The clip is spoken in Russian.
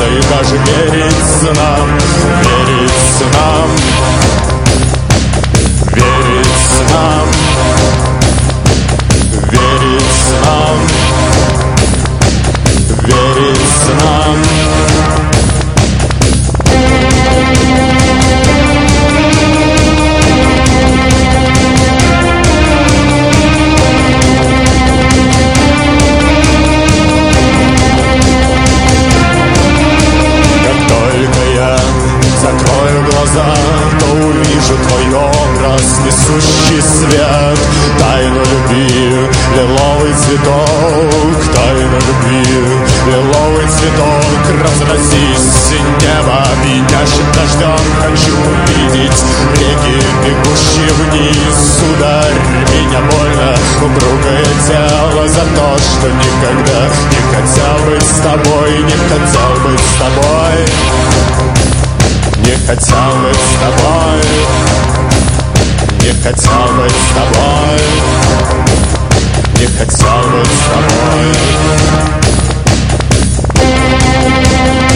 надеяться и даже верить нам, верить нам, верить нам, верить нам, верить нам. Закрою глаза, то увижу твой образ, несущий свет. Тайну любви, лиловый цветок, тайну любви, лиловый цветок. Разразись небо пьянящим дождем, хочу увидеть реки, бегущие вниз. Ударь меня больно, упругое тело, за то, что никогда не хотел быть с тобой, не хотел быть с тобой. Не хотел быть с тобой, не хотел быть с тобой, не хотел быть с тобой.